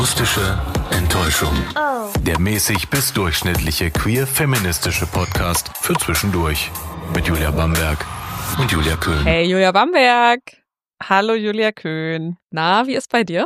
Akustische Enttäuschung. Oh. Der mäßig bis durchschnittliche queer-feministische Podcast für zwischendurch. Mit Julia Bamberg und Julia Köhn. Hey Julia Bamberg. Hallo Julia Köhn. Na, wie ist bei dir?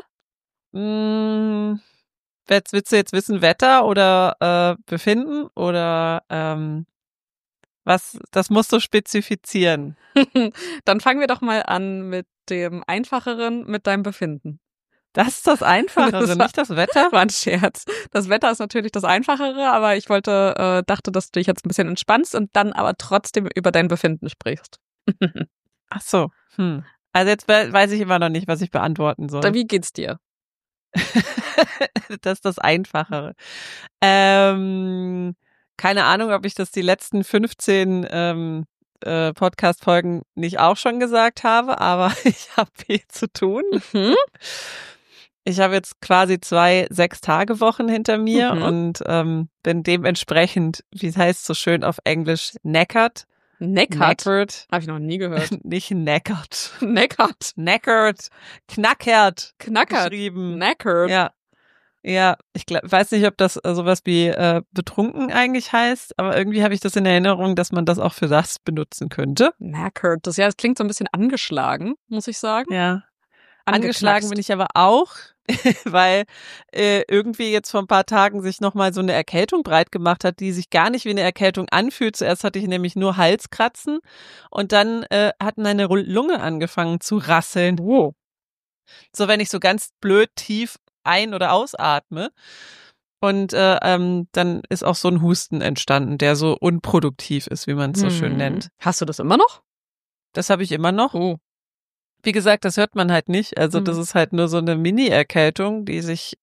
Willst du jetzt wissen, Wetter oder Befinden oder was? Das musst du spezifizieren. Dann fangen wir doch mal an mit dem Einfacheren, mit deinem Befinden. Das ist das Einfachere, nicht das Wetter? War ein Scherz. Das Wetter ist natürlich das Einfachere, aber ich dachte, dass du dich jetzt ein bisschen entspannst und dann aber trotzdem über dein Befinden sprichst. Ach so. Also jetzt weiß ich immer noch nicht, was ich beantworten soll. Wie geht's dir? Das ist das Einfachere. Keine Ahnung, ob ich das die letzten 15 Podcast-Folgen nicht auch schon gesagt habe, aber ich habe viel zu tun. Ich habe jetzt quasi 2 6-Tage-Wochen hinter mir und bin dementsprechend, wie es heißt so schön auf Englisch, knackered. Knackered? Habe ich noch nie gehört. Nicht knackered. Knackered. Knackered. Knackert. Knackert. Geschrieben. Knackered. Ja, ich weiß nicht, ob das sowas wie betrunken eigentlich heißt, aber irgendwie habe ich das in Erinnerung, dass man das auch für das benutzen könnte. Knackered. Das klingt so ein bisschen angeschlagen, muss ich sagen. Ja. Angeschlagen bin ich aber auch, weil irgendwie jetzt vor ein paar Tagen sich nochmal so eine Erkältung breit gemacht hat, die sich gar nicht wie eine Erkältung anfühlt. Zuerst hatte ich nämlich nur Halskratzen und dann hat meine Lunge angefangen zu rasseln. Wow. So, wenn ich so ganz blöd tief ein- oder ausatme. Und dann ist auch so ein Husten entstanden, der so unproduktiv ist, wie man es so schön nennt. Hast du das immer noch? Das habe ich immer noch. Oh. Wie gesagt, das hört man halt nicht. Also das ist halt nur so eine Mini-Erkältung, die sich,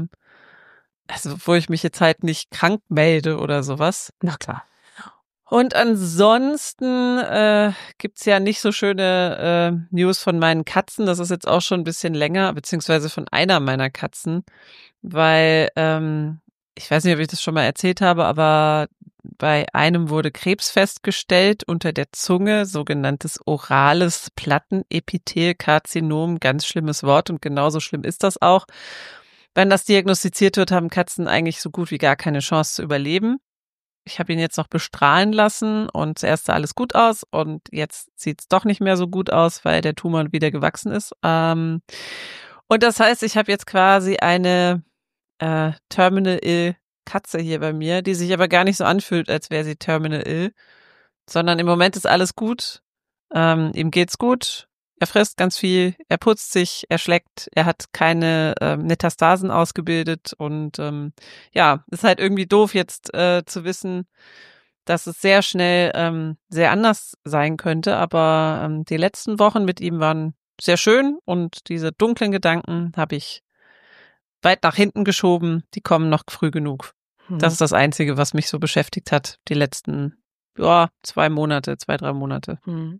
wo ich mich jetzt halt nicht krank melde oder sowas. Na klar. Und ansonsten gibt's ja nicht so schöne News von meinen Katzen. Das ist jetzt auch schon ein bisschen länger, beziehungsweise von einer meiner Katzen, weil ich weiß nicht, ob ich das schon mal erzählt habe, aber bei einem wurde Krebs festgestellt unter der Zunge, sogenanntes orales Plattenepithelkarzinom, ganz schlimmes Wort und genauso schlimm ist das auch. Wenn das diagnostiziert wird, haben Katzen eigentlich so gut wie gar keine Chance zu überleben. Ich habe ihn jetzt noch bestrahlen lassen und zuerst sah alles gut aus und jetzt sieht's doch nicht mehr so gut aus, weil der Tumor wieder gewachsen ist. Und das heißt, ich habe jetzt quasi eine Terminal Ill Katze hier bei mir, die sich aber gar nicht so anfühlt, als wäre sie Terminal Ill, sondern im Moment ist alles gut. Ihm geht's gut. Er frisst ganz viel, er putzt sich, er schleckt, er hat keine Metastasen ausgebildet und ist halt irgendwie doof jetzt zu wissen, dass es sehr schnell sehr anders sein könnte, aber die letzten Wochen mit ihm waren sehr schön und diese dunklen Gedanken habe ich weit nach hinten geschoben, die kommen noch früh genug. Das ist das Einzige, was mich so beschäftigt hat, die letzten 2 Monate, 2, 3 Monate. Und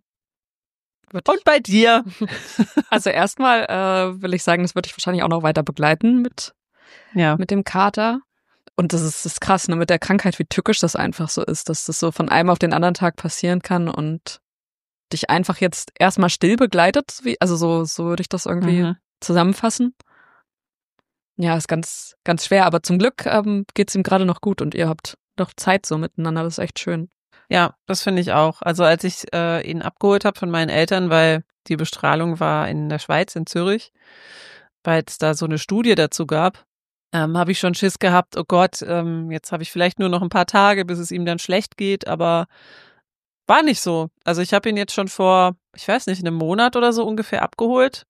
bei dir? Also erstmal will ich sagen, das würde ich wahrscheinlich auch noch weiter begleiten mit dem Kater. Und das ist krass, ne, mit der Krankheit, wie tückisch das einfach so ist, dass das so von einem auf den anderen Tag passieren kann und dich einfach jetzt erstmal still begleitet, also so würde ich das irgendwie zusammenfassen. Ja, ist ganz, ganz schwer, aber zum Glück geht's ihm gerade noch gut und ihr habt doch Zeit so miteinander, das ist echt schön. Ja, das finde ich auch. Also als ich ihn abgeholt habe von meinen Eltern, weil die Bestrahlung war in der Schweiz, in Zürich, weil es da so eine Studie dazu gab, habe ich schon Schiss gehabt, oh Gott, jetzt habe ich vielleicht nur noch ein paar Tage, bis es ihm dann schlecht geht, aber war nicht so. Also ich habe ihn jetzt schon vor, ich weiß nicht, einem Monat oder so ungefähr abgeholt.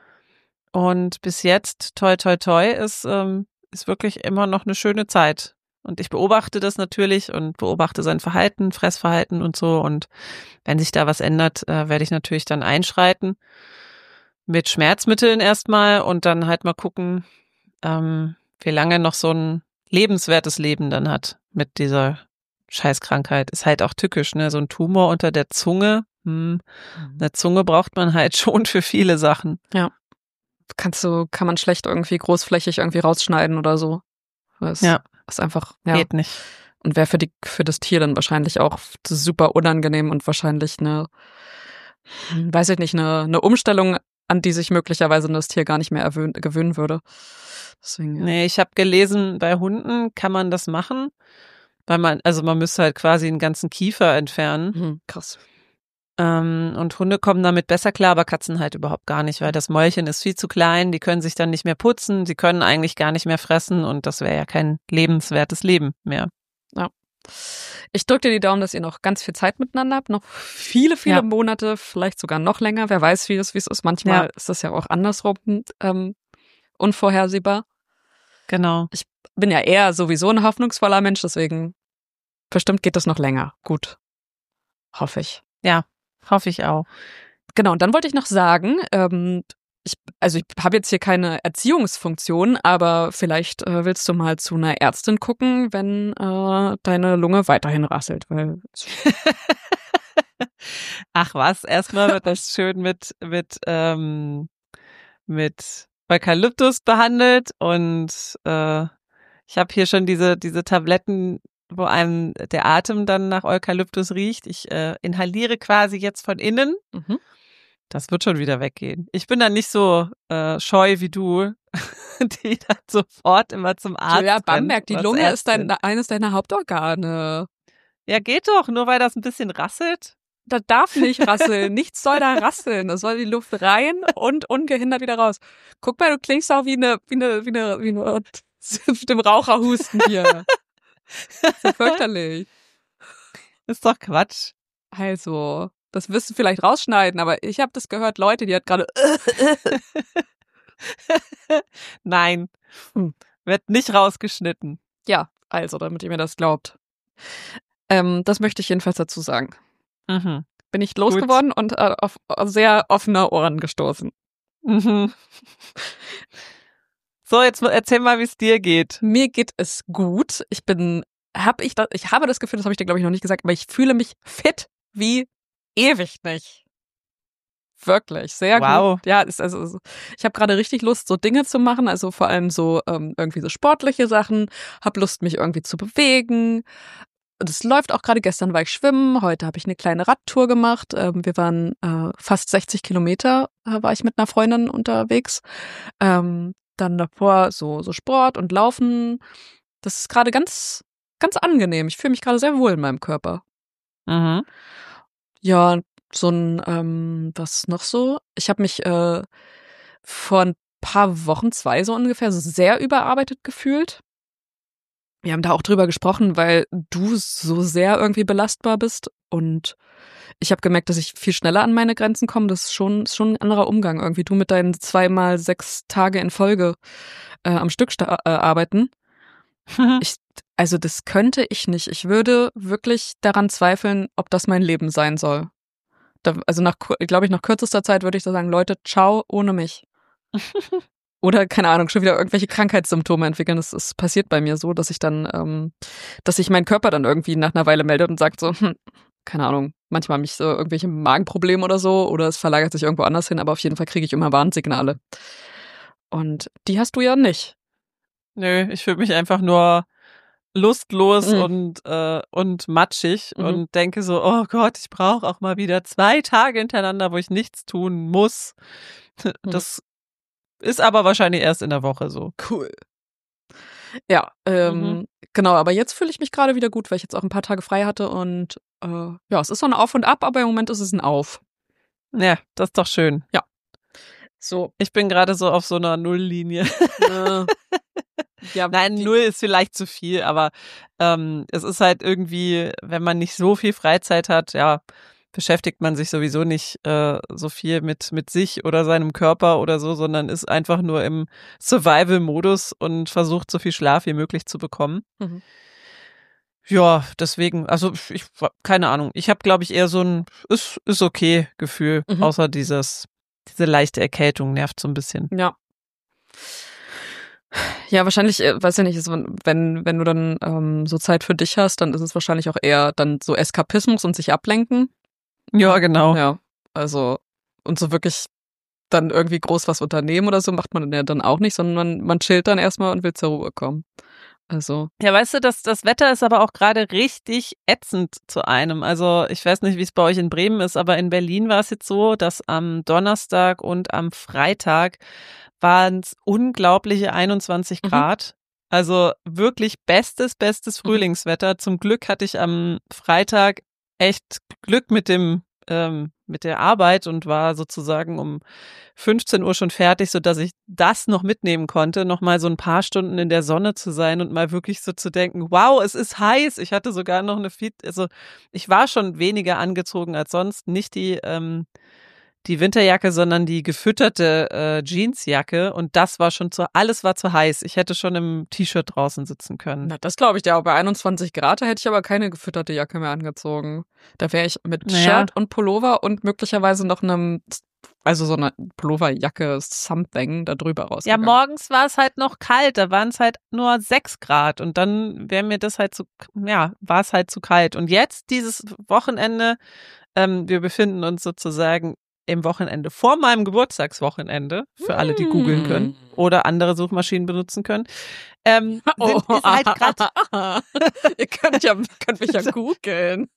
Und bis jetzt, toi, toi, toi, ist wirklich immer noch eine schöne Zeit. Und ich beobachte das natürlich und beobachte sein Verhalten, Fressverhalten und so. Und wenn sich da was ändert, werde ich natürlich dann einschreiten. Mit Schmerzmitteln erstmal und dann halt mal gucken, wie lange noch so ein lebenswertes Leben dann hat mit dieser Scheißkrankheit. Ist halt auch tückisch, ne? So ein Tumor unter der Zunge. Eine Zunge braucht man halt schon für viele Sachen. Ja. Kann man schlecht irgendwie großflächig irgendwie rausschneiden oder so. Das ist einfach, geht nicht. Und wäre für das Tier dann wahrscheinlich auch super unangenehm und wahrscheinlich eine Umstellung, an die sich möglicherweise das Tier gar nicht mehr gewöhnen würde. Deswegen, ja. Nee, ich habe gelesen, bei Hunden kann man das machen, weil man müsste halt quasi einen ganzen Kiefer entfernen. Krass. Und Hunde kommen damit besser klar, aber Katzen halt überhaupt gar nicht, weil das Mäulchen ist viel zu klein, die können sich dann nicht mehr putzen, sie können eigentlich gar nicht mehr fressen und das wäre ja kein lebenswertes Leben mehr. Ja. Ich drücke dir die Daumen, dass ihr noch ganz viel Zeit miteinander habt, noch viele Monate, vielleicht sogar noch länger. Wer weiß, wie es ist. Manchmal ist das ja auch andersrum unvorhersehbar. Genau. Ich bin ja eher sowieso ein hoffnungsvoller Mensch, deswegen bestimmt geht das noch länger. Gut. Hoffe ich. Ja, hoffe ich auch. Genau, und dann wollte ich noch sagen, ich habe jetzt hier keine Erziehungsfunktion, aber vielleicht willst du mal zu einer Ärztin gucken, wenn deine Lunge weiterhin rasselt. Weil Ach was, erstmal wird das schön mit Eukalyptus behandelt und ich habe hier schon diese Tabletten, wo einem der Atem dann nach Eukalyptus riecht. Ich inhaliere quasi jetzt von innen. Das wird schon wieder weggehen. Ich bin dann nicht so scheu wie du, die dann sofort immer zum Arzt Julia Bamberg, die Lunge ist eines deiner Hauptorgane. Ja, geht doch, nur weil das ein bisschen rasselt. Das darf nicht rasseln. Nichts soll da rasseln. Das soll die Luft rein und ungehindert wieder raus. Guck mal, du klingst auch wie eine mit dem Raucherhusten hier. Das ist ja fürchterlich. Ist doch Quatsch. Also, das wirst du vielleicht rausschneiden, aber ich habe das gehört, Leute, die hat gerade Nein, wird nicht rausgeschnitten. Ja, also, damit ihr mir das glaubt. Das möchte ich jedenfalls dazu sagen. Bin ich losgeworden und auf sehr offene Ohren gestoßen. So, jetzt erzähl mal, wie es dir geht. Mir geht es gut. Ich habe das Gefühl, das habe ich dir, glaube ich, noch nicht gesagt, aber ich fühle mich fit wie ewig nicht. Wirklich, sehr gut. Ja, ich habe gerade richtig Lust, so Dinge zu machen, also vor allem so irgendwie so sportliche Sachen, habe Lust, mich irgendwie zu bewegen. Das läuft auch gerade. Gestern war ich schwimmen, heute habe ich eine kleine Radtour gemacht. Wir waren fast 60 Kilometer, war ich mit einer Freundin unterwegs. Dann davor so Sport und Laufen. Das ist gerade ganz, ganz angenehm. Ich fühle mich gerade sehr wohl in meinem Körper. Ja, so ein, was noch so? Ich habe mich vor ein paar Wochen, 2 so ungefähr, so sehr überarbeitet gefühlt. Wir haben da auch drüber gesprochen, weil du so sehr irgendwie belastbar bist und ich habe gemerkt, dass ich viel schneller an meine Grenzen komme. Das ist schon ein anderer Umgang irgendwie. Du mit deinen 2x6 Tage in Folge am Stück arbeiten. Also das könnte ich nicht. Ich würde wirklich daran zweifeln, ob das mein Leben sein soll. Also nach kürzester Zeit würde ich so sagen, Leute, ciao, ohne mich. Oder, keine Ahnung, schon wieder irgendwelche Krankheitssymptome entwickeln. Das passiert bei mir so, dass ich dann, dass sich mein Körper dann irgendwie nach einer Weile meldet und sagt so, keine Ahnung, manchmal habe ich so irgendwelche Magenprobleme oder so, oder es verlagert sich irgendwo anders hin, aber auf jeden Fall kriege ich immer Warnsignale. Und die hast du ja nicht. Nö, ich fühle mich einfach nur lustlos und matschig und denke so, oh Gott, ich brauche auch mal wieder 2 Tage hintereinander, wo ich nichts tun muss. Das ist aber wahrscheinlich erst in der Woche so. Cool. Ja, genau, aber jetzt fühle ich mich gerade wieder gut, weil ich jetzt auch ein paar Tage frei hatte und ja, es ist so ein Auf und Ab, aber im Moment ist es ein Auf. Ja, das ist doch schön. Ja. So. Ich bin gerade so auf so einer Nulllinie. Ja, nein, 0 ist vielleicht zu viel, aber es ist halt irgendwie, wenn man nicht so viel Freizeit hat, ja, beschäftigt man sich sowieso nicht so viel mit sich oder seinem Körper oder so, sondern ist einfach nur im Survival-Modus und versucht, so viel Schlaf wie möglich zu bekommen. Ja, deswegen, also ich keine Ahnung. Ich habe, glaube ich, eher so ein ist okay Gefühl, außer diese leichte Erkältung nervt so ein bisschen. Ja. Ja, wahrscheinlich, weiß ja nicht, wenn du dann so Zeit für dich hast, dann ist es wahrscheinlich auch eher dann so Eskapismus und sich ablenken. Ja, genau. Ja, also und so wirklich dann irgendwie groß was unternehmen oder so macht man ja dann auch nicht, sondern man chillt dann erstmal und will zur Ruhe kommen. Also. Ja, weißt du, das Wetter ist aber auch gerade richtig ätzend zu einem. Also ich weiß nicht, wie es bei euch in Bremen ist, aber in Berlin war es jetzt so, dass am Donnerstag und am Freitag waren es unglaubliche 21 Grad. Also wirklich bestes Frühlingswetter. Zum Glück hatte ich am Freitag echt Glück mit der Arbeit und war sozusagen um 15 Uhr schon fertig, sodass ich das noch mitnehmen konnte, noch mal so ein paar Stunden in der Sonne zu sein und mal wirklich so zu denken, wow, es ist heiß. Ich hatte sogar noch also ich war schon weniger angezogen als sonst, nicht die Winterjacke, sondern die gefütterte Jeansjacke und das war alles war zu heiß. Ich hätte schon im T-Shirt draußen sitzen können. Na, das glaube ich dir. Aber bei 21 Grad, da hätte ich aber keine gefütterte Jacke mehr angezogen. Da wäre ich mit Shirt und Pullover und möglicherweise noch so eine Pulloverjacke, something da drüber rausgegangen. Ja, morgens war es halt noch kalt, da waren es halt nur 6 Grad und dann wäre mir das halt war es halt zu kalt. Und jetzt dieses Wochenende, wir befinden uns sozusagen im Wochenende vor meinem Geburtstagswochenende, für alle, die googeln können oder andere Suchmaschinen benutzen können. Ist halt grad Ihr könnt mich ja googeln.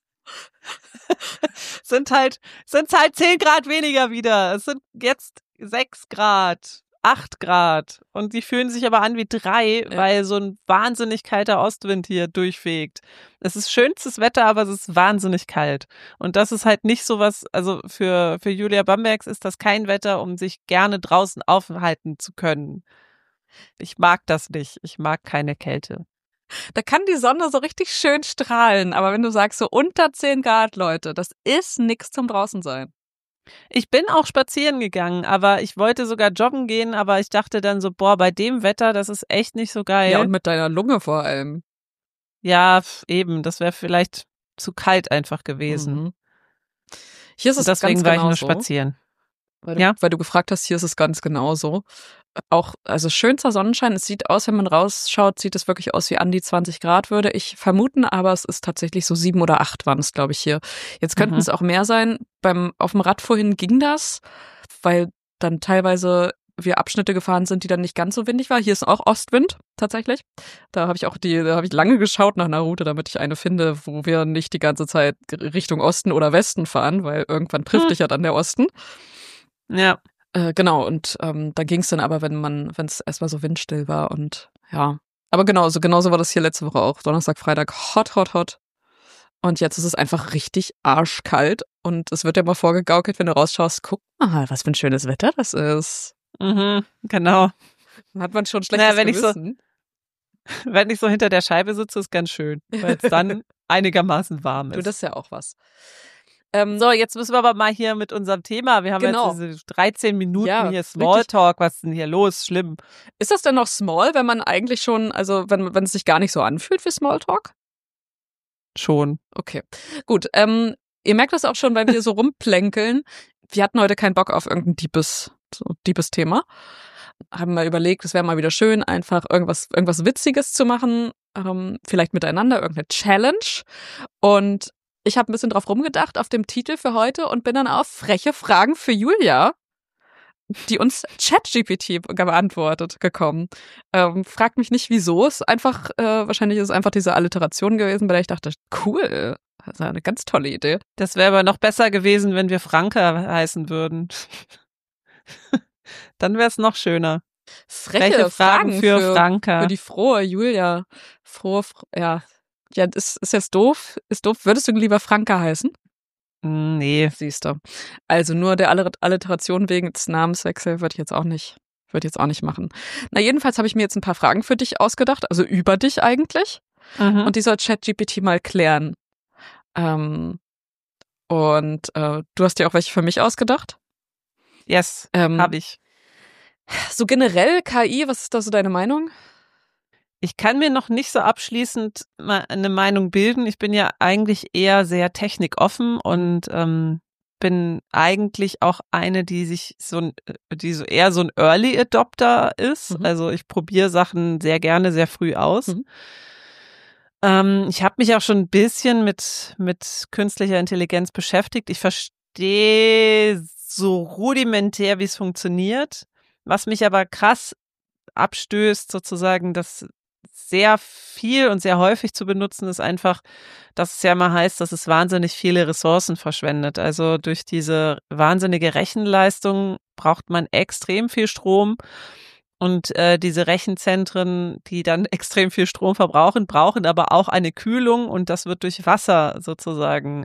sind halt 10 Grad weniger wieder. Es sind jetzt 6 Grad, 8 Grad. Und die fühlen sich aber an wie 3, weil so ein wahnsinnig kalter Ostwind hier durchfegt. Es ist schönstes Wetter, aber es ist wahnsinnig kalt. Und das ist halt nicht sowas, also für Julia Bambergs ist das kein Wetter, um sich gerne draußen aufhalten zu können. Ich mag das nicht. Ich mag keine Kälte. Da kann die Sonne so richtig schön strahlen, aber wenn du sagst so unter 10 Grad, Leute, das ist nix zum draußen sein. Ich bin auch spazieren gegangen, aber ich wollte sogar joggen gehen, aber ich dachte dann so, bei dem Wetter, das ist echt nicht so geil. Ja, und mit deiner Lunge vor allem. Ja, eben, das wäre vielleicht zu kalt einfach gewesen. Hier ist es deswegen ganz war genau ich nur spazieren. Weil du gefragt hast, hier ist es ganz genauso. Auch, also schönster Sonnenschein. Es sieht aus, wenn man rausschaut, sieht es wirklich aus wie an die 20 Grad würde ich vermuten, aber es ist tatsächlich so 7 oder 8 waren es, glaube ich, hier. Jetzt könnten es auch mehr sein. Auf dem Rad vorhin ging das, weil dann teilweise wir Abschnitte gefahren sind, die dann nicht ganz so windig war. Hier ist auch Ostwind, tatsächlich. Da habe ich lange geschaut nach einer Route, damit ich eine finde, wo wir nicht die ganze Zeit Richtung Osten oder Westen fahren, weil irgendwann trifft dich ja dann der Osten. Ja. Genau, und da ging es dann aber, wenn es erstmal so windstill war und ja. Aber genauso war das hier letzte Woche auch. Donnerstag, Freitag, hot. Und jetzt ist es einfach richtig arschkalt und es wird ja mal vorgegaukelt, wenn du rausschaust, guck mal, was für ein schönes Wetter das ist. Genau. Dann hat man schon schlechtes Gewissen. Wenn ich so hinter der Scheibe sitze, ist ganz schön, weil es dann einigermaßen warm ist. Du, das ist ja auch was. So, jetzt müssen wir aber mal hier mit unserem Thema. Wir haben jetzt diese 13 Minuten hier Smalltalk. Was ist denn hier los? Schlimm. Ist das denn noch small, wenn man eigentlich schon, also wenn es sich gar nicht so anfühlt wie Smalltalk? Schon. Okay, gut. Ihr merkt das auch schon, weil wir so rumplänkeln. Wir hatten heute keinen Bock auf irgendein deepes Thema. Haben wir überlegt, es wäre mal wieder schön, einfach irgendwas Witziges zu machen. Vielleicht miteinander, irgendeine Challenge. Und ich habe ein bisschen drauf rumgedacht auf dem Titel für heute und bin dann auf freche Fragen für Julia, die uns ChatGPT beantwortet, gekommen. Fragt mich nicht, wieso. Wahrscheinlich ist es einfach diese Alliteration gewesen, bei der ich dachte, cool, das ist eine ganz tolle Idee. Das wäre aber noch besser gewesen, wenn wir Franka heißen würden. Dann wäre es noch schöner. Freche Fragen für Franka. Für die frohe Julia. Ja. Ja, ist jetzt doof. Ist doof. Würdest du lieber Franka heißen? Nee. Siehst du. Also nur der Alliteration wegen des Namenswechsel würde ich jetzt auch nicht machen. Na, jedenfalls habe ich mir jetzt ein paar Fragen für dich ausgedacht, also über dich eigentlich. Und die soll ChatGPT mal klären. Und du hast dir auch welche für mich ausgedacht? Yes, habe ich. So generell KI, was ist da so deine Meinung? Ich kann mir noch nicht so abschließend eine Meinung bilden. Ich bin ja eigentlich eher sehr technikoffen und bin eigentlich auch eine, die so eher so ein Early Adopter ist. Also ich probiere Sachen sehr gerne, sehr früh aus. Ich habe mich auch schon ein bisschen mit künstlicher Intelligenz beschäftigt. Ich verstehe so rudimentär, wie es funktioniert. Was mich aber krass abstößt, sozusagen, dass sehr viel und sehr häufig zu benutzen, ist einfach, dass es ja mal heißt, dass es wahnsinnig viele Ressourcen verschwendet. Also durch diese wahnsinnige Rechenleistung braucht man extrem viel Strom. Und diese Rechenzentren, die dann extrem viel Strom verbrauchen, brauchen aber auch eine Kühlung und das wird durch Wasser sozusagen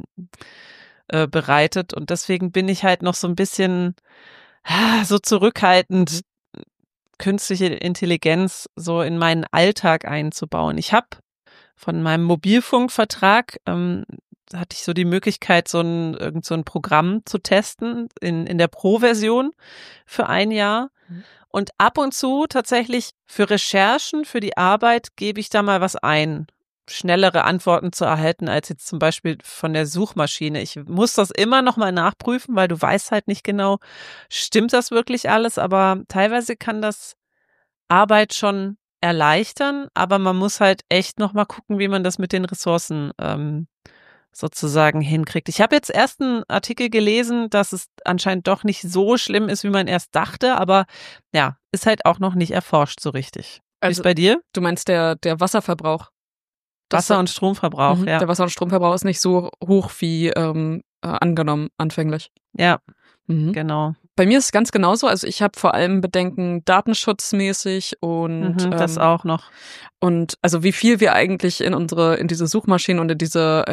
bereitet. Und deswegen bin ich halt noch so ein bisschen so zurückhaltend, künstliche Intelligenz so in meinen Alltag einzubauen. Ich habe von meinem Mobilfunkvertrag hatte ich so die Möglichkeit, irgend so ein Programm zu testen in der Pro-Version für ein Jahr. Und ab und zu tatsächlich für Recherchen, für die Arbeit gebe ich da mal was ein, schnellere Antworten zu erhalten als jetzt zum Beispiel von der Suchmaschine. Ich muss das immer noch mal nachprüfen, weil du weißt halt nicht genau, stimmt das wirklich alles, aber teilweise kann das Arbeit schon erleichtern, aber man muss halt echt noch mal gucken, wie man das mit den Ressourcen sozusagen hinkriegt. Ich habe jetzt erst einen Artikel gelesen, dass es anscheinend doch nicht so schlimm ist, wie man erst dachte, aber ja, ist halt auch noch nicht erforscht so richtig. Also, wie ist bei dir? Du meinst der Wasserverbrauch? Wasser- und Stromverbrauch, ja. Der Wasser- und Stromverbrauch ist nicht so hoch wie angenommen anfänglich. Ja, genau. Bei mir ist es ganz genauso. Also ich habe vor allem Bedenken datenschutzmäßig und das auch noch. Und also wie viel wir eigentlich in diese Suchmaschinen und in diese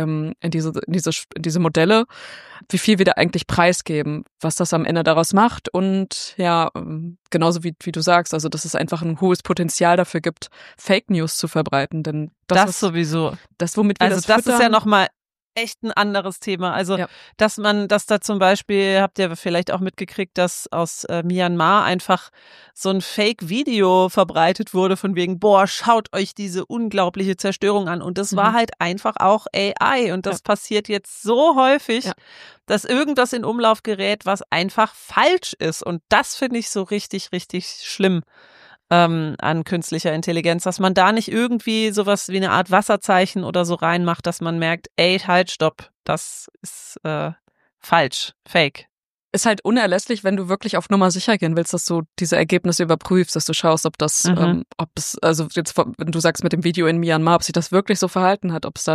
Modelle, wie viel wir da eigentlich preisgeben, was das am Ende daraus macht und ja, genauso wie du sagst, also dass es einfach ein hohes Potenzial dafür gibt, Fake News zu verbreiten, denn das sowieso. Das, womit wir also das ist ja nochmal echt ein anderes Thema. Also, dass da zum Beispiel, habt ihr vielleicht auch mitgekriegt, dass aus Myanmar einfach so ein Fake-Video verbreitet wurde von wegen, boah, schaut euch diese unglaubliche Zerstörung an. Und das war halt einfach auch AI. Und das passiert jetzt so häufig, dass irgendwas in Umlauf gerät, was einfach falsch ist. Und das finde ich so richtig, richtig schlimm. An künstlicher Intelligenz, dass man da nicht irgendwie sowas wie eine Art Wasserzeichen oder so reinmacht, dass man merkt, ey, halt, stopp, das ist falsch, fake. Ist halt unerlässlich, wenn du wirklich auf Nummer sicher gehen willst, dass du diese Ergebnisse überprüfst, dass du schaust, ob das, ob es, also jetzt, wenn du sagst mit dem Video in Myanmar, ob sich das wirklich so verhalten hat, ob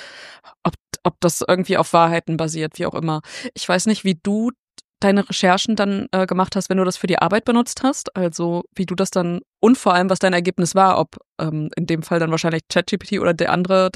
das irgendwie auf Wahrheiten basiert, wie auch immer. Ich weiß nicht, wie du deine Recherchen dann gemacht hast, wenn du das für die Arbeit benutzt hast, also wie du das dann und vor allem, was dein Ergebnis war, ob in dem Fall dann wahrscheinlich ChatGPT oder die andere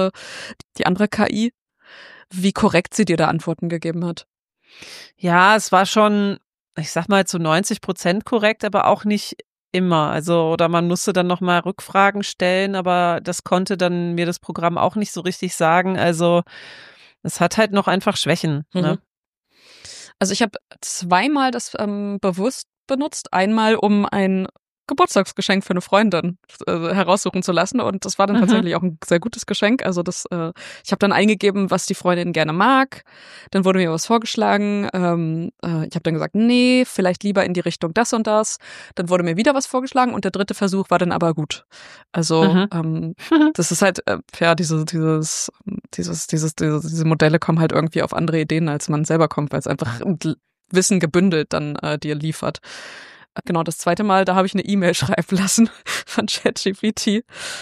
KI, wie korrekt sie dir da Antworten gegeben hat. Ja, es war schon, ich sag mal zu 90% korrekt, aber auch nicht immer. Also, oder man musste dann nochmal Rückfragen stellen, aber das konnte dann mir das Programm auch nicht so richtig sagen. Also, es hat halt noch einfach Schwächen, ne? Also ich habe zweimal das bewusst benutzt. Einmal, um ein Geburtstagsgeschenk für eine Freundin heraussuchen zu lassen und das war dann tatsächlich auch ein sehr gutes Geschenk. Also ich habe dann eingegeben, was die Freundin gerne mag. Dann wurde mir was vorgeschlagen. Ich habe dann gesagt, nee, vielleicht lieber in die Richtung das und das. Dann wurde mir wieder was vorgeschlagen und der dritte Versuch war dann aber gut. Also das ist halt diese Modelle kommen halt irgendwie auf andere Ideen, als man selber kommt, weil es einfach Wissen gebündelt dann dir liefert. Genau, das zweite Mal, da habe ich eine E-Mail schreiben lassen von ChatGPT.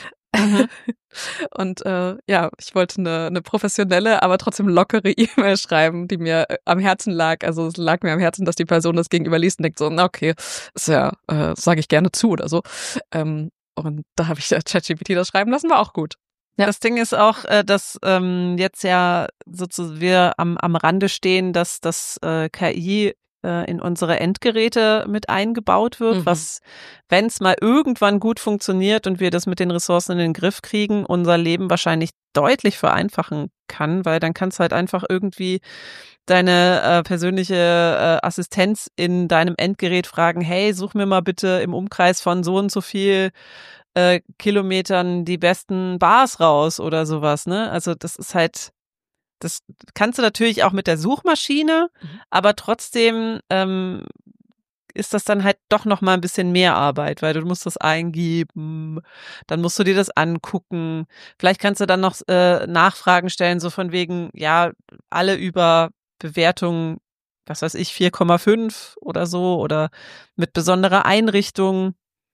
Und ich wollte eine professionelle, aber trotzdem lockere E-Mail schreiben, die mir am Herzen lag. Also es lag mir am Herzen, dass die Person das gegenüber liest und denkt so, na okay, ist ja, sage ich gerne zu oder so. Und da habe ich ChatGPT das schreiben lassen, war auch gut. Ja. Das Ding ist auch, dass jetzt ja sozusagen wir am Rande stehen, dass das KI in unsere Endgeräte mit eingebaut wird, was, wenn es mal irgendwann gut funktioniert und wir das mit den Ressourcen in den Griff kriegen, unser Leben wahrscheinlich deutlich vereinfachen kann, weil dann kannst du halt einfach irgendwie deine persönliche Assistenz in deinem Endgerät fragen, hey, such mir mal bitte im Umkreis von so und so viel Kilometern die besten Bars raus oder sowas, ne? Also das ist halt, das kannst du natürlich auch mit der Suchmaschine, aber trotzdem ist das dann halt doch noch mal ein bisschen mehr Arbeit, weil du musst das eingeben, dann musst du dir das angucken. Vielleicht kannst du dann noch Nachfragen stellen, so von wegen, ja, alle über Bewertungen, was weiß ich, 4,5 oder so oder mit besonderer Einrichtung.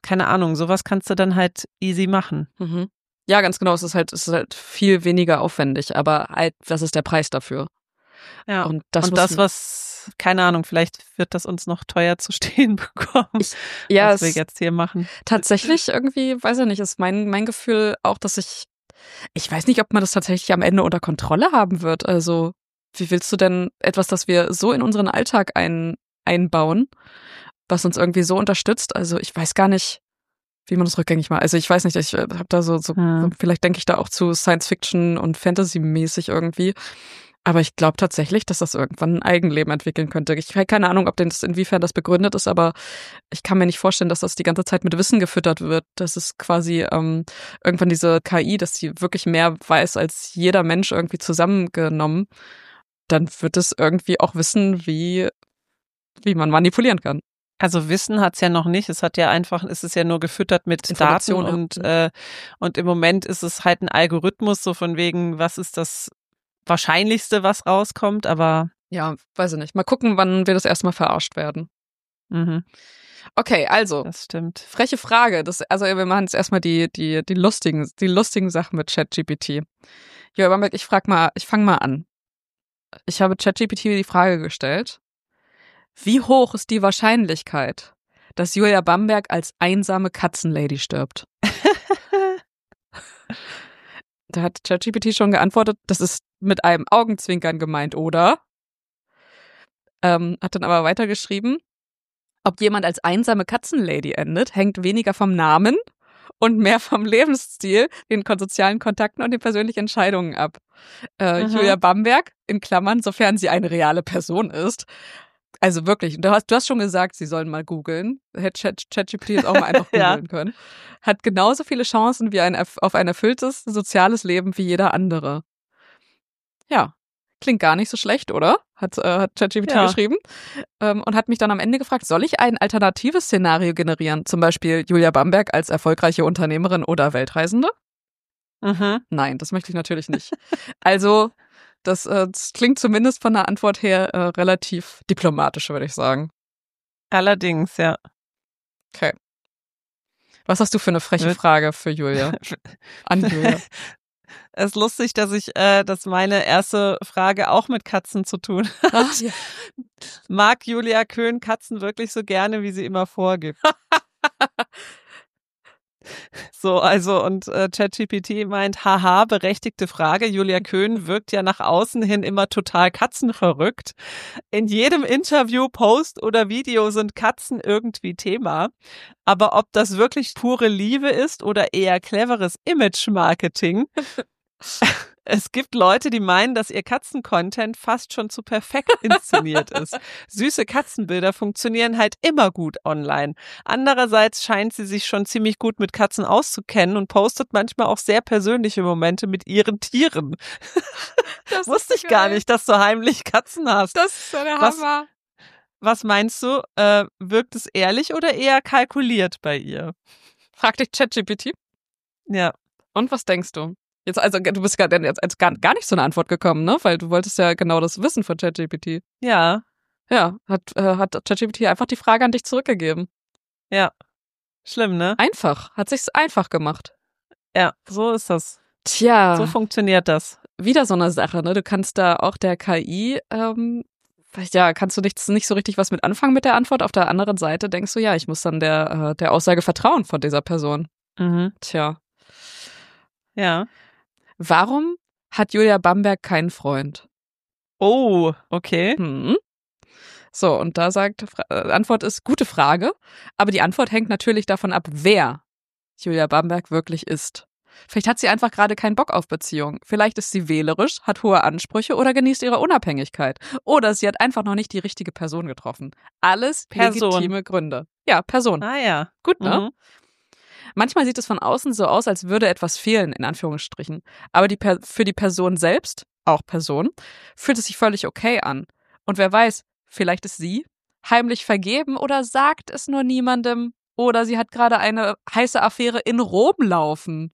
keine Ahnung, sowas kannst du dann halt easy machen. Mhm. Ja, ganz genau. Es ist halt viel weniger aufwendig, aber halt, was ist der Preis dafür? Ja. Und das was, keine Ahnung, vielleicht wird das uns noch teuer zu stehen bekommen, was wir jetzt hier machen. Tatsächlich irgendwie, weiß ich nicht, ist mein Gefühl auch, dass ich weiß nicht, ob man das tatsächlich am Ende unter Kontrolle haben wird. Also, wie willst du denn etwas, das wir so in unseren Alltag einbauen, was uns irgendwie so unterstützt? Also, ich weiß gar nicht, wie man das rückgängig macht. Also, ich weiß nicht, ich habe da vielleicht denke ich da auch zu Science-Fiction und Fantasy-mäßig irgendwie. Aber ich glaube tatsächlich, dass das irgendwann ein Eigenleben entwickeln könnte. Ich habe keine Ahnung, inwiefern das begründet ist, aber ich kann mir nicht vorstellen, dass das die ganze Zeit mit Wissen gefüttert wird. Das ist quasi irgendwann diese KI, dass sie wirklich mehr weiß als jeder Mensch irgendwie zusammengenommen. Dann wird es irgendwie auch wissen, wie man manipulieren kann. Also Wissen hat's ja noch nicht. Es ist ja nur gefüttert mit Daten und im Moment ist es halt ein Algorithmus, so von wegen, was ist das Wahrscheinlichste, was rauskommt, aber ja, weiß ich nicht. Mal gucken, wann wir das erstmal verarscht werden. Mhm. Okay, also. Das stimmt. Freche Frage. Also wir machen jetzt erstmal die lustigen Sachen mit ChatGPT. Julia Bamberg, ich fange mal an. Ich habe ChatGPT die Frage gestellt: Wie hoch ist die Wahrscheinlichkeit, dass Julia Bamberg als einsame Katzenlady stirbt? Da hat ChatGPT schon geantwortet, das ist mit einem Augenzwinkern gemeint, oder? Hat dann aber weitergeschrieben: Ob jemand als einsame Katzenlady endet, hängt weniger vom Namen und mehr vom Lebensstil, den sozialen Kontakten und den persönlichen Entscheidungen ab. Julia Bamberg, in Klammern, sofern sie eine reale Person ist. Also wirklich, du hast schon gesagt, sie sollen mal googeln. Hätte ChatGPT jetzt auch mal einfach googeln können. Hat genauso viele Chancen wie auf ein erfülltes soziales Leben wie jeder andere. Ja, klingt gar nicht so schlecht, oder? Hat ChatGPT geschrieben. Und hat mich dann am Ende gefragt, soll ich ein alternatives Szenario generieren? Zum Beispiel Julia Bamberg als erfolgreiche Unternehmerin oder Weltreisende? Nein, das möchte ich natürlich nicht. Also, das klingt zumindest von der Antwort her relativ diplomatisch, würde ich sagen. Allerdings, ja. Okay. Was hast du für eine freche Frage für Julia? An Julia. Es ist lustig, dass meine erste Frage auch mit Katzen zu tun hat. Ach, ja. Mag Julia Köhn Katzen wirklich so gerne, wie sie immer vorgibt? So, also und ChatGPT meint, haha, berechtigte Frage. Julia Köhn wirkt ja nach außen hin immer total katzenverrückt. In jedem Interview, Post oder Video sind Katzen irgendwie Thema. Aber ob das wirklich pure Liebe ist oder eher cleveres Image-Marketing? Es gibt Leute, die meinen, dass ihr Katzen-Content fast schon zu perfekt inszeniert ist. Süße Katzenbilder funktionieren halt immer gut online. Andererseits scheint sie sich schon ziemlich gut mit Katzen auszukennen und postet manchmal auch sehr persönliche Momente mit ihren Tieren. Das wusste ich gar nicht, dass du heimlich Katzen hast. Das ist so der Hammer. Was meinst du? Wirkt es ehrlich oder eher kalkuliert bei ihr? Frag dich ChatGPT. Ja. Und was denkst du? Jetzt, also du bist gar nicht so eine Antwort gekommen, ne? Weil du wolltest ja genau das wissen von ChatGPT. Ja. Ja, hat ChatGPT einfach die Frage an dich zurückgegeben. Ja. Schlimm, ne? Einfach. Hat sich's einfach gemacht. Ja, so ist das. Tja. So funktioniert das. Wieder so eine Sache, ne? Du kannst da auch der KI, kannst du nicht so richtig was mit anfangen mit der Antwort. Auf der anderen Seite denkst du, ja, ich muss dann der Aussage vertrauen von dieser Person. Mhm. Tja. Ja. Warum hat Julia Bamberg keinen Freund? Oh, okay. So, und da Antwort ist, gute Frage, aber die Antwort hängt natürlich davon ab, wer Julia Bamberg wirklich ist. Vielleicht hat sie einfach gerade keinen Bock auf Beziehungen. Vielleicht ist sie wählerisch, hat hohe Ansprüche oder genießt ihre Unabhängigkeit. Oder sie hat einfach noch nicht die richtige Person getroffen. Alles legitime Gründe. Ja, Person. Ah ja. Gut, ne? Manchmal sieht es von außen so aus, als würde etwas fehlen, in Anführungsstrichen. Aber für die Person selbst, auch Person, fühlt es sich völlig okay an. Und wer weiß, vielleicht ist sie heimlich vergeben oder sagt es nur niemandem. Oder sie hat gerade eine heiße Affäre in Rom laufen.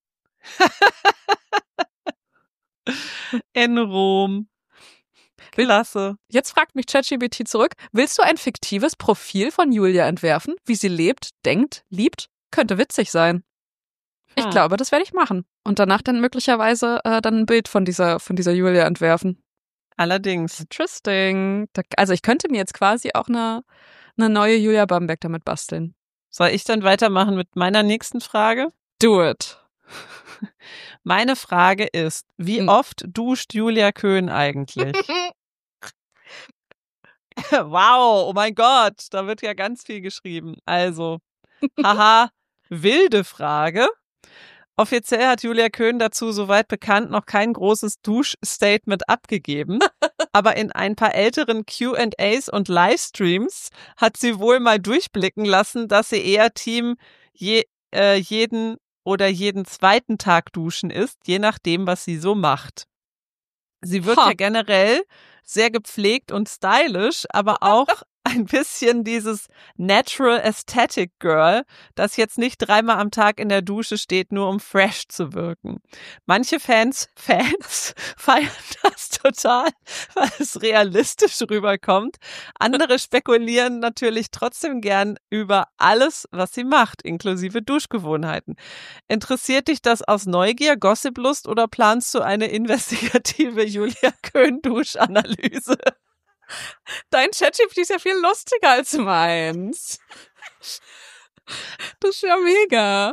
In Rom. Klasse. Jetzt fragt mich ChatGPT zurück, willst du ein fiktives Profil von Julia entwerfen, wie sie lebt, denkt, liebt Könnte witzig sein. Ich glaube, das werde ich machen. Und danach dann möglicherweise dann ein Bild von dieser Julia entwerfen. Allerdings. Interesting. Also ich könnte mir jetzt quasi auch eine neue Julia Bamberg damit basteln. Soll ich dann weitermachen mit meiner nächsten Frage? Do it. Meine Frage ist, wie oft duscht Julia Köhn eigentlich? Wow, oh mein Gott, da wird ja ganz viel geschrieben. Also, haha, wilde Frage. Offiziell hat Julia Köhn dazu, soweit bekannt, noch kein großes Duschstatement abgegeben. Aber in ein paar älteren Q&As und Livestreams hat sie wohl mal durchblicken lassen, dass sie eher Team jeden oder jeden zweiten Tag duschen ist, je nachdem, was sie so macht. Sie wird ja generell sehr gepflegt und stylisch, aber auch ein bisschen dieses Natural Aesthetic Girl, das jetzt nicht 3-mal am Tag in der Dusche steht, nur um fresh zu wirken. Manche Fans feiern das total, weil es realistisch rüberkommt. Andere spekulieren natürlich trotzdem gern über alles, was sie macht, inklusive Duschgewohnheiten. Interessiert dich das aus Neugier, Gossiplust oder planst du eine investigative Julia Köhn-Duschanalyse? Dein ChatGPT ist ja viel lustiger als meins. Das ist ja mega.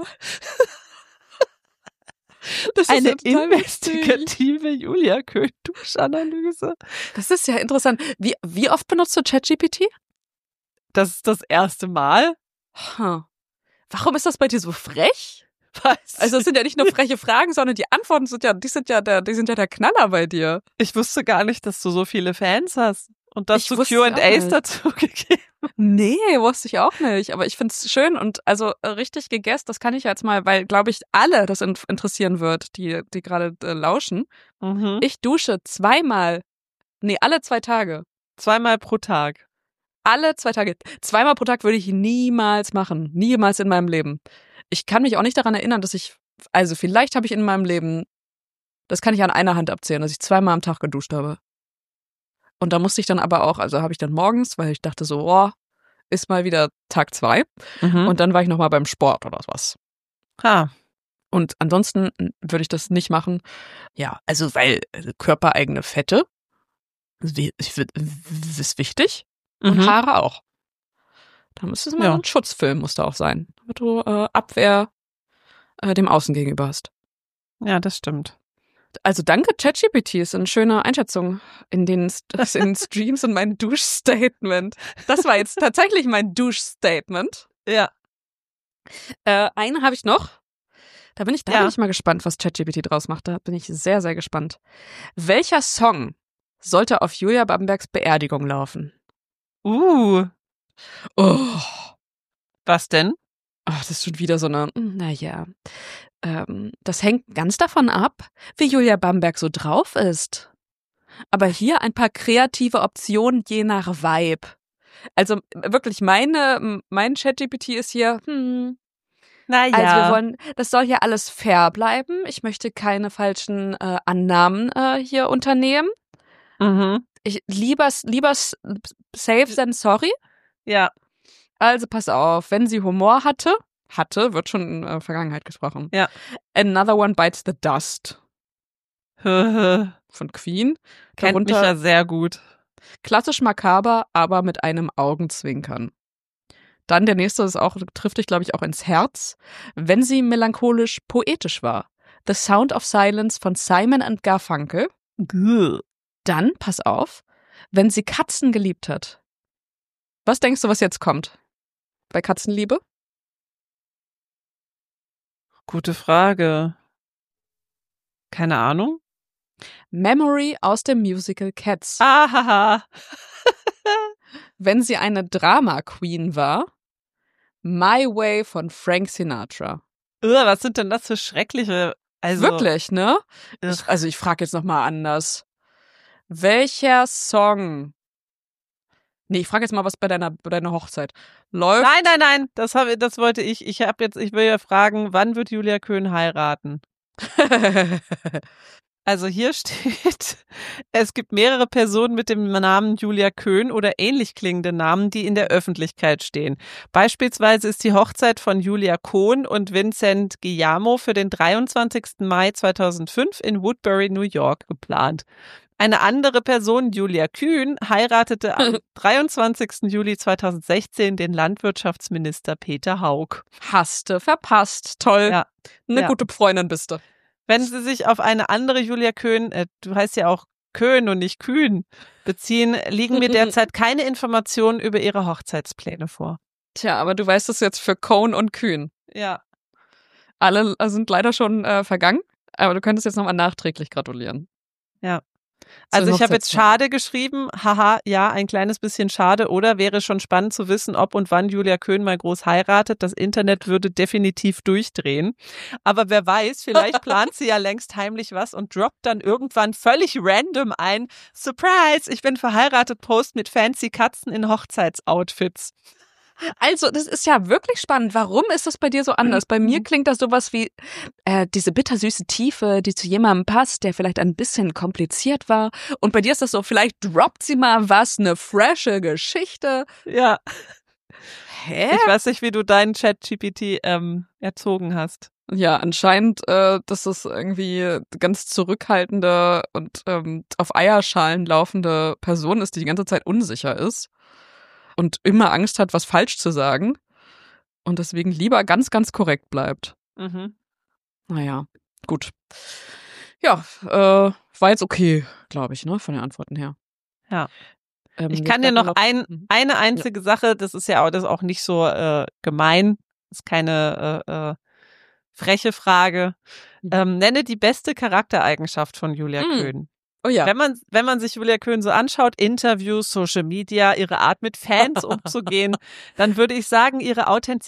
Das ist eine investigative Julia Köhn-Duschanalyse. Das ist ja interessant. Wie oft benutzt du ChatGPT? Das ist das erste Mal. Warum ist das bei dir so frech? Also es sind ja nicht nur freche Fragen, sondern die Antworten sind ja der Knaller bei dir. Ich wusste gar nicht, dass du so viele Fans hast. Und dass du Q&As dazu gegeben. Nee, wusste ich auch nicht. Aber ich find's schön und also richtig gegessen, das kann ich jetzt mal, weil, glaube ich, alle das interessieren wird, die gerade lauschen. Mhm. Ich dusche alle 2 Tage. 2-mal pro Tag. Alle 2 Tage. 2-mal pro Tag würde ich niemals machen. Niemals in meinem Leben. Ich kann mich auch nicht daran erinnern, also vielleicht habe ich in meinem Leben, das kann ich an einer Hand abzählen, dass ich 2-mal am Tag geduscht habe. Und da musste ich dann aber auch, also habe ich dann morgens, weil ich dachte so, ist mal wieder Tag 2. Mhm. Und dann war ich nochmal beim Sport oder was. Und ansonsten würde ich das nicht machen. Ja, also weil körpereigene Fette ist wichtig und Haare auch. Da müsste es mal ein Schutzfilm muss da auch sein, damit du Abwehr dem Außen gegenüber hast. Ja, das stimmt. Also danke, ChatGPT ist eine schöne Einschätzung in den Streams und mein Duschstatement. Das war jetzt tatsächlich mein Duschstatement. Ja. Eine habe ich noch. Da bin ich mal gespannt, was ChatGPT draus macht. Da bin ich sehr, sehr gespannt. Welcher Song sollte auf Julia Bambergs Beerdigung laufen? Was denn? Ach, das ist schon wieder so eine, naja. Das hängt ganz davon ab, wie Julia Bamberg so drauf ist. Aber hier ein paar kreative Optionen je nach Vibe. Also wirklich, mein ChatGPT ist hier, naja. Also das soll hier alles fair bleiben. Ich möchte keine falschen Annahmen hier unternehmen. Mhm. Ich lieber safe than sorry. Ja. Also pass auf, wenn sie Humor hatte, wird schon in Vergangenheit gesprochen. Ja. Another One Bites the Dust. Von Queen. Kennt mich ja sehr gut. Klassisch makaber, aber mit einem Augenzwinkern. Dann der nächste trifft dich, glaube ich, auch ins Herz. Wenn sie melancholisch poetisch war. The Sound of Silence von Simon & Garfunkel. Dann, pass auf, wenn sie Katzen geliebt hat. Was denkst du, was jetzt kommt? Bei Katzenliebe? Gute Frage. Keine Ahnung. Memory aus dem Musical Cats. Ahaha. Wenn sie eine Drama-Queen war. My Way von Frank Sinatra. Was sind denn das für schreckliche... Wirklich, ne? Ich frage jetzt nochmal anders. Welcher Song... Nee, ich frage jetzt mal, was bei deiner Hochzeit läuft. Nein, das wollte ich. Ich will ja fragen, wann wird Julia Köhn heiraten? Also hier steht, es gibt mehrere Personen mit dem Namen Julia Köhn oder ähnlich klingende Namen, die in der Öffentlichkeit stehen. Beispielsweise ist die Hochzeit von Julia Kohn und Vincent Guillermo für den 23. Mai 2005 in Woodbury, New York geplant. Eine andere Person, Julia Kühn, heiratete am 23. Juli 2016 den Landwirtschaftsminister Peter Haug. Haste, verpasst, toll. Ja. Eine gute Freundin bist du. Wenn Sie sich auf eine andere Julia Köhn, du heißt ja auch Köhn und nicht Kühn, beziehen, liegen mir derzeit keine Informationen über ihre Hochzeitspläne vor. Tja, aber du weißt es jetzt für Cohn und Kühn. Ja. Alle sind leider schon vergangen, aber du könntest jetzt nochmal nachträglich gratulieren. Ja. Also ich habe jetzt schade geschrieben, haha, ja, ein kleines bisschen schade, oder wäre schon spannend zu wissen, ob und wann Julia Köhn mal groß heiratet. Das Internet würde definitiv durchdrehen. Aber wer weiß, vielleicht plant sie ja längst heimlich was und droppt dann irgendwann völlig random ein Surprise, ich bin verheiratet, Post mit fancy Katzen in Hochzeitsoutfits. Also, das ist ja wirklich spannend. Warum ist das bei dir so anders? Bei mir klingt das sowas wie diese bittersüße Tiefe, die zu jemandem passt, der vielleicht ein bisschen kompliziert war. Und bei dir ist das so, vielleicht droppt sie mal was, eine frische Geschichte. Ja. Hä? Ich weiß nicht, wie du deinen ChatGPT erzogen hast. Ja, anscheinend, dass es irgendwie ganz zurückhaltende und auf Eierschalen laufende Person ist, die die ganze Zeit unsicher ist. Und immer Angst hat, was falsch zu sagen und deswegen lieber ganz, ganz korrekt bleibt. Mhm. Naja, gut. Ja, war jetzt okay, glaube ich, ne, von den Antworten her. Ja. Ich kann dir noch eine einzige Sache, das ist ja auch nicht so gemein, ist keine freche Frage. Nenne die beste Charaktereigenschaft von Julia Köhn. Oh ja. Wenn man sich Julia Köhn so anschaut, Interviews, Social Media, ihre Art mit Fans umzugehen, dann würde ich sagen, ihre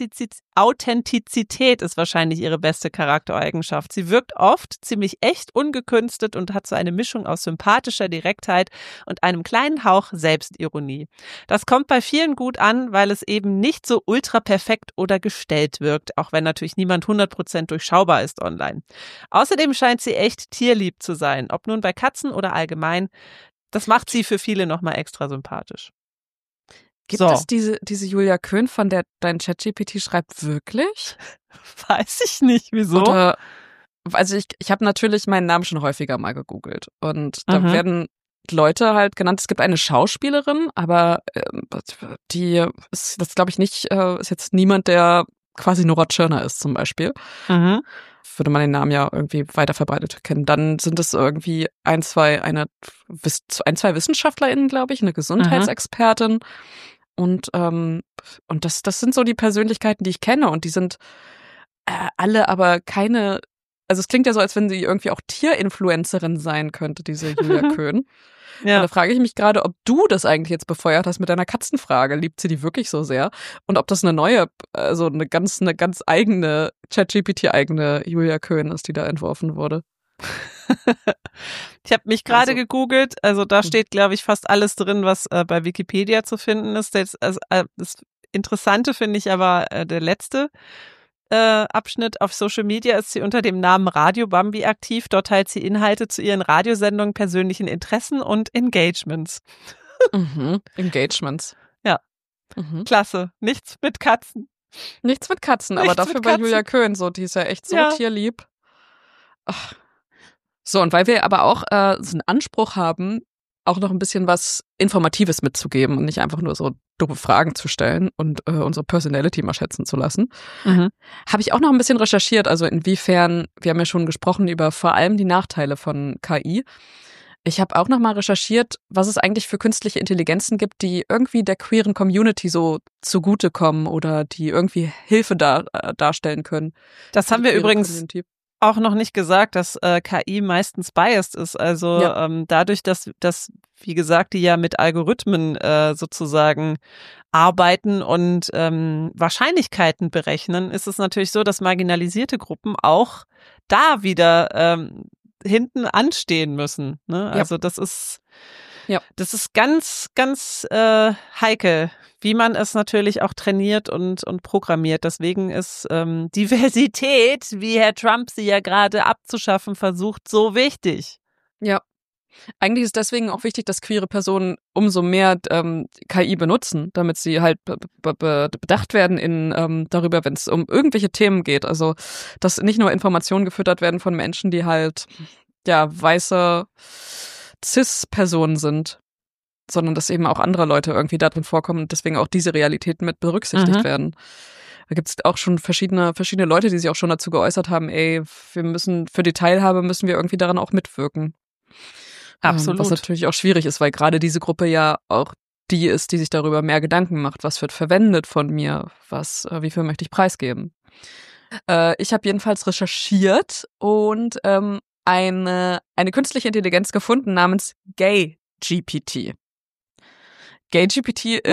Authentizität ist wahrscheinlich ihre beste Charaktereigenschaft. Sie wirkt oft ziemlich echt, ungekünstet und hat so eine Mischung aus sympathischer Direktheit und einem kleinen Hauch Selbstironie. Das kommt bei vielen gut an, weil es eben nicht so ultra perfekt oder gestellt wirkt, auch wenn natürlich niemand 100% durchschaubar ist online. Außerdem scheint sie echt tierlieb zu sein, ob nun bei Katzen oder allgemein. Das macht sie für viele nochmal extra sympathisch. Gibt es diese Julia Köhn, von der dein ChatGPT schreibt, wirklich? Weiß ich nicht, wieso? Oder, also ich habe natürlich meinen Namen schon häufiger mal gegoogelt und da werden Leute halt genannt. Es gibt eine Schauspielerin, aber die ist, das glaube ich nicht, ist jetzt niemand, der quasi Nora Tschirner ist zum Beispiel. Würde man den Namen ja irgendwie weiter verbreitet kennen. Dann sind es irgendwie ein, zwei WissenschaftlerInnen, glaube ich, eine Gesundheitsexpertin. Und das sind so die Persönlichkeiten, die ich kenne. Und die sind alle aber keine, also es klingt ja so, als wenn sie irgendwie auch Tierinfluencerin sein könnte, diese Julia Köhn. Ja. Und da frage ich mich gerade, ob du das eigentlich jetzt befeuert hast mit deiner Katzenfrage. Liebt sie die wirklich so sehr? Und ob das eine neue, also eine ganz eigene, ChatGPT-eigene Julia Köhn ist, die da entworfen wurde. Ich habe mich gerade gegoogelt, also da steht, glaube ich, fast alles drin, was bei Wikipedia zu finden ist. Das Interessante finde ich aber der letzte Abschnitt. Auf Social Media ist sie unter dem Namen Radio Bambi aktiv. Dort teilt sie Inhalte zu ihren Radiosendungen, persönlichen Interessen und Engagements. Engagements. Ja. Klasse. Nichts mit Katzen. Nichts mit Katzen, aber dafür bei Julia Köhn so, die ist ja echt so tierlieb. Ach. So, und weil wir aber auch so einen Anspruch haben, auch noch ein bisschen was Informatives mitzugeben und nicht einfach nur so doofe Fragen zu stellen und unsere Personality mal schätzen zu lassen, habe ich auch noch ein bisschen recherchiert, also inwiefern, wir haben ja schon gesprochen über vor allem die Nachteile von KI. Ich habe auch noch mal recherchiert, was es eigentlich für künstliche Intelligenzen gibt, die irgendwie der queeren Community so zugutekommen oder die irgendwie Hilfe darstellen können. Das haben wir übrigens auch noch nicht gesagt, dass KI meistens biased ist. Also dadurch, dass wie gesagt, die ja mit Algorithmen sozusagen arbeiten und Wahrscheinlichkeiten berechnen, ist es natürlich so, dass marginalisierte Gruppen auch da wieder hinten anstehen müssen. Ne? Also das ist ganz, ganz heikel, wie man es natürlich auch trainiert und programmiert. Deswegen ist Diversität, wie Herr Trump sie ja gerade abzuschaffen versucht, so wichtig. Ja. Eigentlich ist deswegen auch wichtig, dass queere Personen umso mehr KI benutzen, damit sie halt bedacht werden darüber, wenn es um irgendwelche Themen geht. Also, dass nicht nur Informationen gefüttert werden von Menschen, die halt weiße Cis-Personen sind, sondern dass eben auch andere Leute irgendwie darin vorkommen und deswegen auch diese Realitäten mit berücksichtigt werden. Da gibt es auch schon verschiedene Leute, die sich auch schon dazu geäußert haben, für die Teilhabe müssen wir irgendwie daran auch mitwirken. Absolut. Was natürlich auch schwierig ist, weil gerade diese Gruppe ja auch die ist, die sich darüber mehr Gedanken macht. Was wird verwendet von mir? Wie viel möchte ich preisgeben? Ich habe jedenfalls recherchiert und eine künstliche Intelligenz gefunden namens GayGPT. GayGPT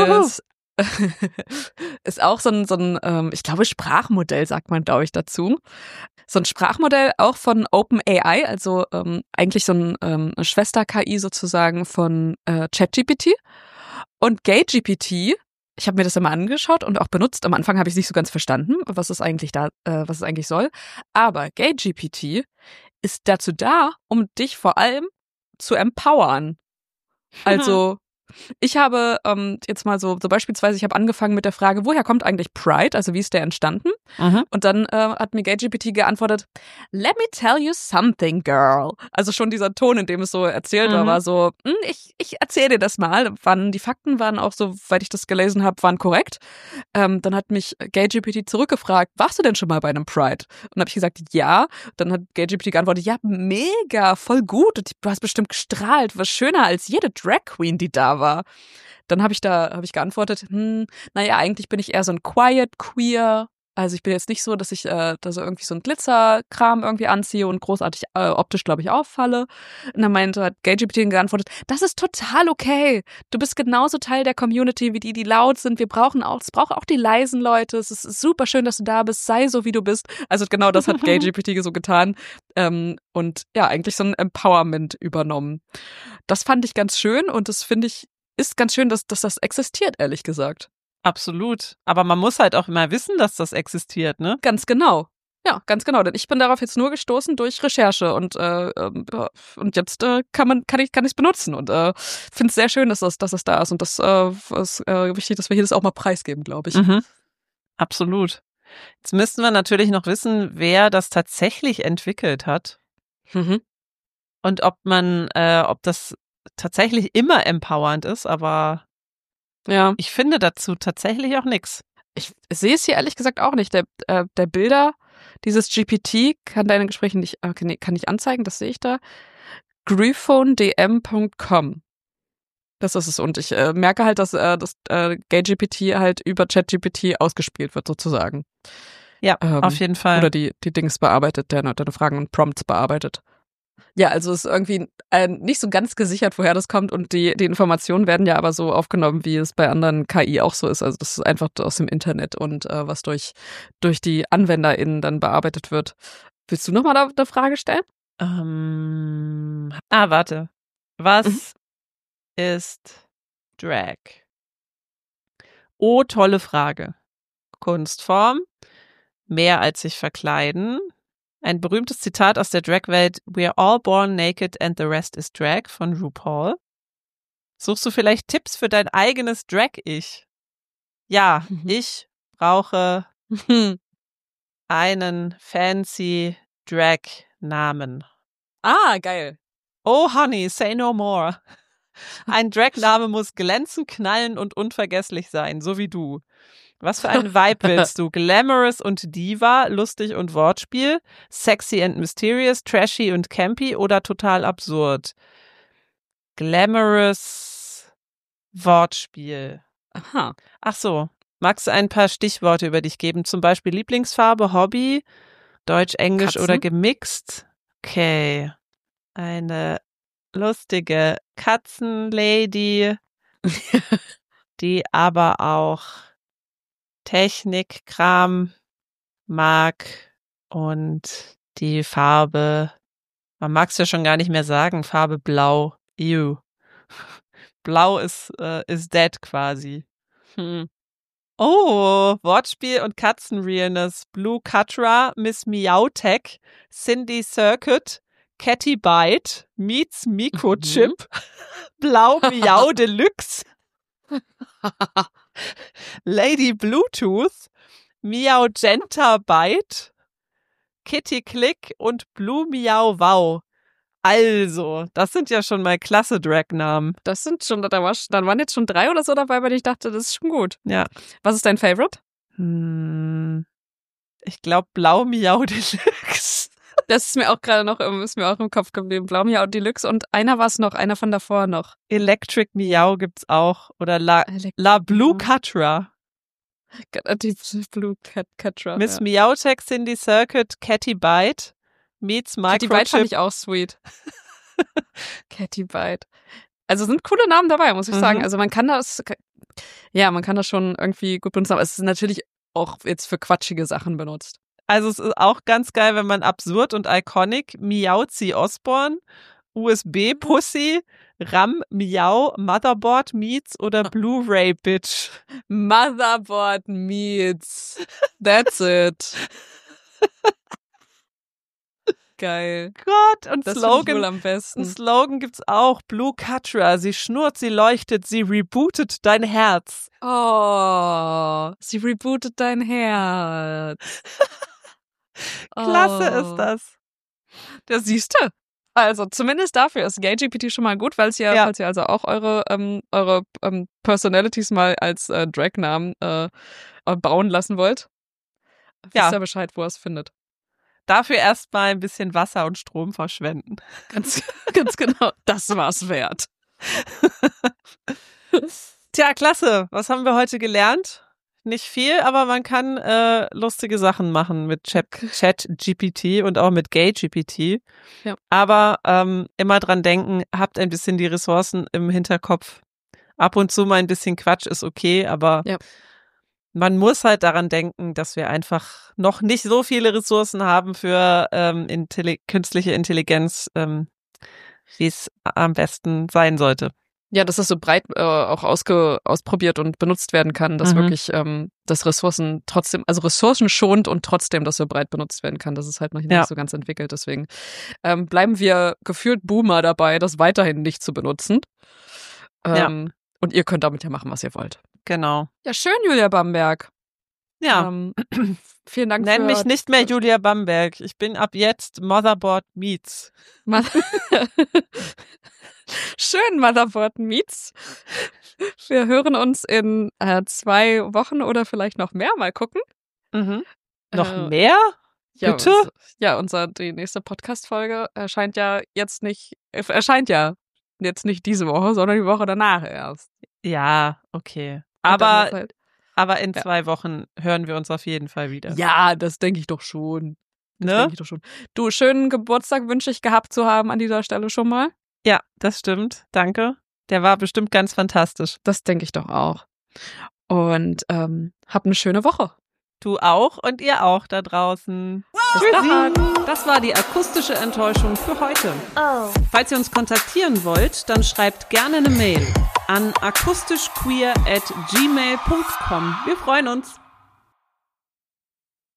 ist auch so ein ich glaube, Sprachmodell, sagt man, glaube ich, dazu. So ein Sprachmodell auch von OpenAI, also eigentlich so eine Schwester-KI sozusagen von ChatGPT. Und GayGPT, ich habe mir das immer angeschaut und auch benutzt. Am Anfang habe ich nicht so ganz verstanden, was es eigentlich soll. Aber GayGPT ist dazu da, um dich vor allem zu empowern. Also ich habe jetzt mal so beispielsweise, ich habe angefangen mit der Frage, woher kommt eigentlich Pride? Also wie ist der entstanden? Und dann hat mir GayGPT geantwortet, let me tell you something, girl. Also schon dieser Ton, in dem es so erzählt war so, ich erzähle dir das mal. Die Fakten waren auch, soweit ich das gelesen habe, waren korrekt. Dann hat mich GayGPT zurückgefragt, warst du denn schon mal bei einem Pride? Und habe ich gesagt, ja. Dann hat GayGPT geantwortet, ja, mega, voll gut. Du hast bestimmt gestrahlt, was schöner als jede Drag Queen, die da war. Dann habe ich geantwortet, naja, eigentlich bin ich eher so ein Quiet Queer. Also ich bin jetzt nicht so, dass ich da so irgendwie so ein Glitzerkram irgendwie anziehe und großartig optisch, glaube ich, auffalle. Und dann hat GayGPT geantwortet, das ist total okay. Du bist genauso Teil der Community wie die laut sind. Es braucht auch die leisen Leute. Es ist super schön, dass du da bist. Sei so, wie du bist. Also genau das hat GayGPT so getan. Und ja, eigentlich so ein Empowerment übernommen. Das fand ich ganz schön und das finde ich ist ganz schön, dass das existiert, ehrlich gesagt. Absolut. Aber man muss halt auch immer wissen, dass das existiert, ne? Ganz genau. Ja, ganz genau. Denn ich bin darauf jetzt nur gestoßen durch Recherche und jetzt kann ich es benutzen und finde es sehr schön, dass das da ist und das ist wichtig, dass wir hier das auch mal preisgeben, glaube ich. Absolut. Jetzt müssten wir natürlich noch wissen, wer das tatsächlich entwickelt hat und ob das tatsächlich immer empowernd ist, aber ja, ich finde dazu tatsächlich auch nichts. Ich sehe es hier ehrlich gesagt auch nicht. Der Bilder dieses GPT kann deine Gespräche nicht, kann ich anzeigen, das sehe ich da. Griphonedm.com. Das ist es. Und ich merke halt, dass GayGPT halt über ChatGPT ausgespielt wird, sozusagen. Ja, auf jeden Fall. Oder die Dings bearbeitet, deine Fragen und Prompts bearbeitet. Ja, also es ist irgendwie nicht so ganz gesichert, woher das kommt und die Informationen werden ja aber so aufgenommen, wie es bei anderen KI auch so ist. Also das ist einfach aus dem Internet und was durch die AnwenderInnen dann bearbeitet wird. Willst du nochmal da eine Frage stellen? Warte. Was ist Drag? Oh, tolle Frage. Kunstform, mehr als sich verkleiden. Ein berühmtes Zitat aus der Drag-Welt, "We're all born naked and the rest is drag" von RuPaul. Suchst du vielleicht Tipps für dein eigenes Drag-Ich? Ja, ich brauche einen fancy Drag-Namen. Ah, geil. Oh, honey, say no more. Ein Drag-Name muss glänzen, knallen und unvergesslich sein, so wie du. Was für einen Vibe willst du? Glamorous und Diva, lustig und Wortspiel, sexy and mysterious, trashy und campy oder total absurd? Glamorous Wortspiel. Aha. Ach so. Magst du ein paar Stichworte über dich geben? Zum Beispiel Lieblingsfarbe, Hobby, Deutsch, Englisch oder gemixt? Okay. Eine lustige Katzenlady, die aber auch Technikkram mag und die Farbe, man mag es ja schon gar nicht mehr sagen, Farbe Blau. Ew. Blau ist dead quasi. Oh, Wortspiel und Katzenrealness. Blue Catra, Miss Meowtech, Cindy Circuit, Catty Bite meets Microchip, Blau Miau Deluxe, Lady Bluetooth, Miaugenta Bite, Kitty Click und Blue Miau Wow. Also, das sind ja schon mal klasse Drag-Namen. Das sind schon, dann waren jetzt schon 3 oder so dabei, weil ich dachte, das ist schon gut. Ja. Was ist dein Favorite? Ich glaube Blau Miau Deluxe. Das ist mir auch gerade noch im Kopf geblieben. Blau Miau Deluxe und einer von davor noch. Electric Miau gibt's auch. Oder La Blue Catra. Die Blue Catra. Miss Miautek, Cindy Circuit, Catty Bite meets Microchip. Catty Bite fand ich auch sweet. Catty Bite. Also sind coole Namen dabei, muss ich sagen. Also man kann das schon irgendwie gut benutzen, aber es ist natürlich auch jetzt für quatschige Sachen benutzt. Also es ist auch ganz geil, wenn man absurd und iconic Miauzi Osborne, USB Pussy, RAM Miau, Motherboard Meets oder Blu-ray Bitch. Motherboard Meets. That's it. Geil. Gott, und das Slogan. Wohl am besten. Ein Slogan gibt's auch. Blue Catra. Sie schnurrt, sie leuchtet, sie rebootet dein Herz. Oh, sie rebootet dein Herz. Klasse ist das. Da siehst du. Also zumindest dafür ist GayGPT schon mal gut, falls ihr also auch eure Personalities mal als Drag-Namen bauen lassen wollt. Wisst ihr Bescheid, wo ihr es findet. Dafür erstmal ein bisschen Wasser und Strom verschwenden. Ganz genau. Das war's wert. Tja, klasse. Was haben wir heute gelernt? Nicht viel, aber man kann lustige Sachen machen mit ChatGPT und auch mit GayGPT. Ja. Aber immer dran denken, habt ein bisschen die Ressourcen im Hinterkopf. Ab und zu mal ein bisschen Quatsch ist okay, aber man muss halt daran denken, dass wir einfach noch nicht so viele Ressourcen haben für künstliche Intelligenz, wie es am besten sein sollte. Ja, dass das so breit auch ausprobiert und benutzt werden kann, dass wirklich das Ressourcen trotzdem, also ressourcenschonend und trotzdem das so breit benutzt werden kann. Das ist halt noch nicht so ganz entwickelt. Deswegen bleiben wir gefühlt Boomer dabei, das weiterhin nicht zu benutzen. Und ihr könnt damit ja machen, was ihr wollt. Genau. Ja, schön, Julia Bamberg. Ja. Vielen Dank. Nenn mich nicht mehr Julia Bamberg. Ich bin ab jetzt Motherboard Meets. Schön, Motherboard Meets. Wir hören uns in 2 Wochen oder vielleicht noch mehr. Mal gucken. Noch mehr? Bitte? Die nächste Podcast-Folge erscheint ja jetzt nicht diese Woche, sondern die Woche danach erst. Ja, okay. Aber in 2 Wochen hören wir uns auf jeden Fall wieder. Ja, das denke ich doch schon. Du, schönen Geburtstag wünsche ich gehabt zu haben an dieser Stelle schon mal. Ja, das stimmt. Danke. Der war bestimmt ganz fantastisch. Das denke ich doch auch. Und hab eine schöne Woche. Du auch und ihr auch da draußen. Tschüssi. Das war die akustische Enttäuschung für heute. Oh. Falls ihr uns kontaktieren wollt, dann schreibt gerne eine Mail an akustischqueer@gmail.com. Wir freuen uns.